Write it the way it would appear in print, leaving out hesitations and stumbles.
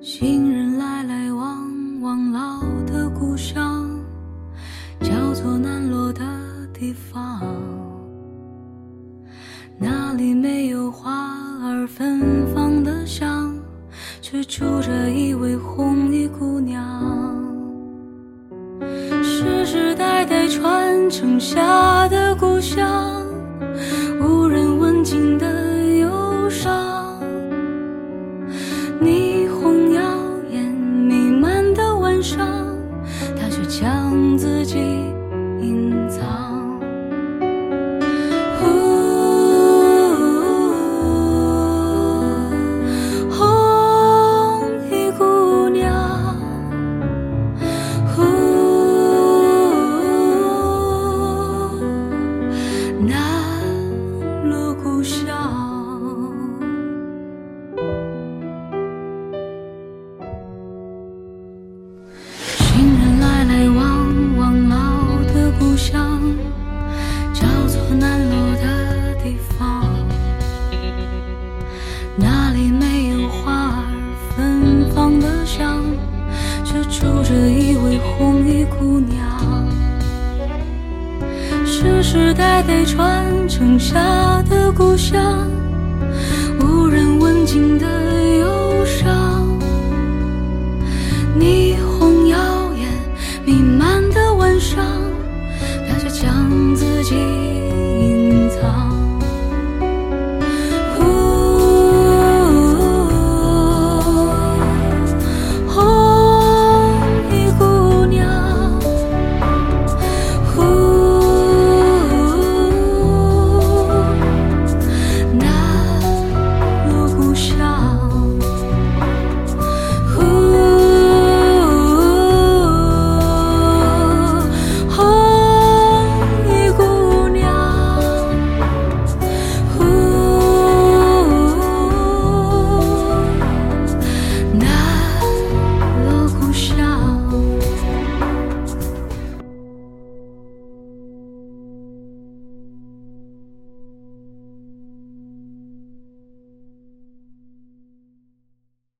行人来来往往，老的故乡叫做南锣的地方，那里没有花儿芬芳的香，却住着一位红衣姑娘。世世代代传承下的故乡，无人问津的忧伤，霓虹耀眼弥漫的晚上，他却将自己隐藏。红衣姑娘，南锣故乡。行人来来往往，老的故乡叫做南锣的地方，那里没有花儿芬芳的香，却住着一位红衣姑娘。世世代代传承下的故乡，